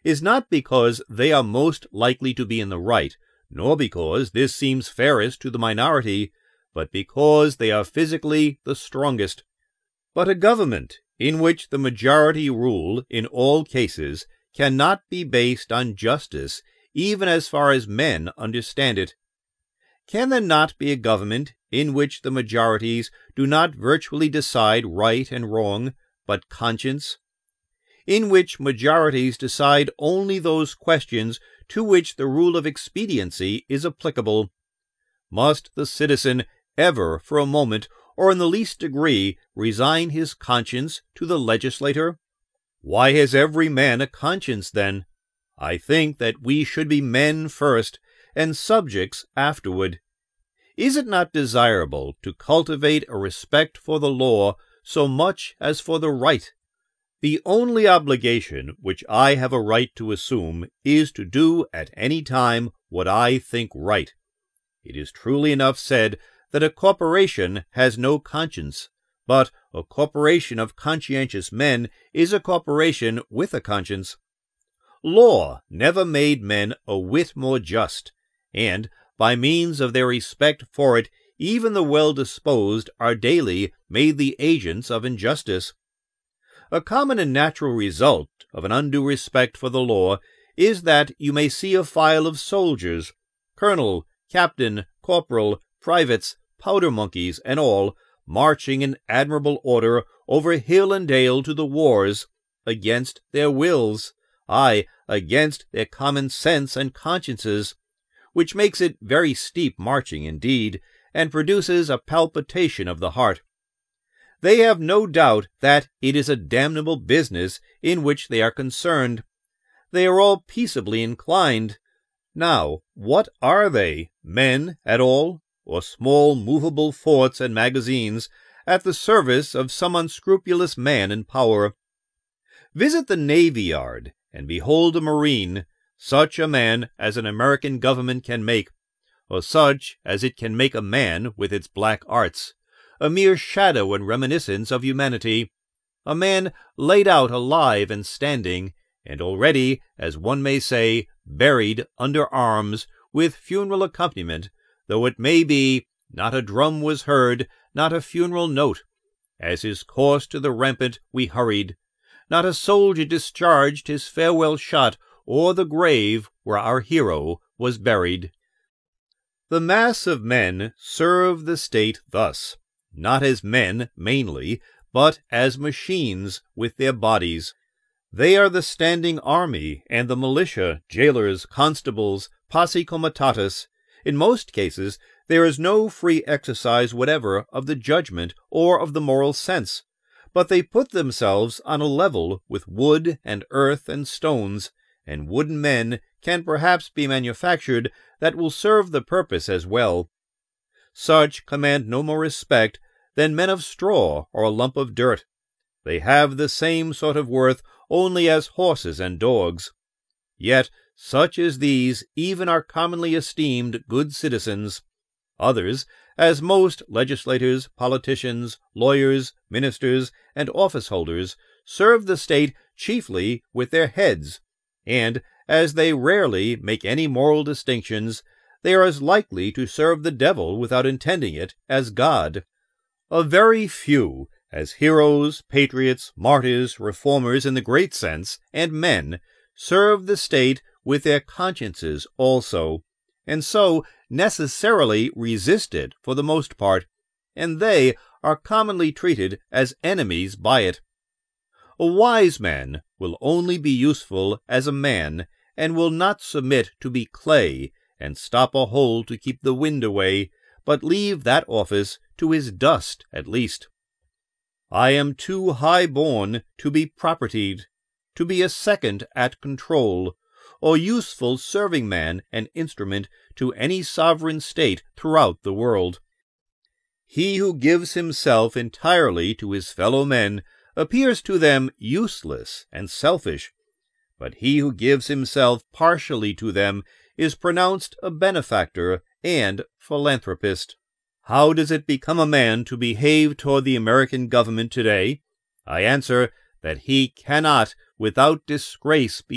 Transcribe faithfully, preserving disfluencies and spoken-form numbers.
is not because they are most likely to be in the right, nor because this seems fairest to the minority, but because they are physically the strongest. But a government in which the majority rule in all cases cannot be based on justice, even as far as men understand it. Can there not be a government in which the majorities do not virtually decide right and wrong, but conscience? In which majorities decide only those questions to which the rule of expediency is applicable? Must the citizen ever for a moment, or in the least degree, resign his conscience to the legislator? Why has every man a conscience, then? I think that we should be men first, and subjects afterward. Is it not desirable to cultivate a respect for the law so much as for the right? The only obligation which I have a right to assume is to do at any time what I think right. It is truly enough said that a corporation has no conscience, but a corporation of conscientious men is a corporation with a conscience. Law never made men a whit more just, and by means of their respect for it, even the well-disposed are daily made the agents of injustice. A common and natural result of an undue respect for the law is that you may see a file of soldiers, colonel, captain, corporal, privates, powder-monkeys, and all, marching in admirable order over hill and dale to the wars, against their wills, aye, against their common sense and consciences, which makes it very steep marching indeed, and produces a palpitation of the heart. They have no doubt that it is a damnable business in which they are concerned. They are all peaceably inclined. Now, what are they, men at all, or small movable forts and magazines, at the service of some unscrupulous man in power? Visit the Navy Yard, and behold a Marine, such a man as an American government can make, or such as it can make a man with its black arts, a mere shadow and reminiscence of humanity, a man laid out alive and standing, and already, as one may say, buried under arms, with funeral accompaniment, though it may be, not a drum was heard, not a funeral note. As his course to the rampart we hurried, not a soldier discharged his farewell shot o'er the grave where our hero was buried. The mass of men serve the state thus, not as men mainly, but as machines with their bodies. They are the standing army and the militia, jailers, constables, posse comitatus. In most cases there is no free exercise whatever of the judgment or of the moral sense, but they put themselves on a level with wood and earth and stones, and wooden men can perhaps be manufactured that will serve the purpose as well. Such command no more respect than men of straw or a lump of dirt. They have the same sort of worth only as horses and dogs. Yet such as these even are commonly esteemed good citizens. Others, as most legislators, politicians, lawyers, ministers, and office-holders, serve the state chiefly with their heads, and, as they rarely make any moral distinctions, they are as likely to serve the devil without intending it as God. A very few, as heroes, patriots, martyrs, reformers in the great sense, and men, serve the state with their consciences also, and so necessarily resist it for the most part, and they are commonly treated as enemies by it. A wise man will only be useful as a man, and will not submit to be clay, and stop a hole to keep the wind away, but leave that office to his dust at least. I am too high born to be propertied, to be a second at control, or useful serving man and instrument to any sovereign state throughout the world. He who gives himself entirely to his fellow men appears to them useless and selfish, but he who gives himself partially to them is pronounced a benefactor and philanthropist. How does it become a man to behave toward the American government today? I answer that he cannot, without disgrace, be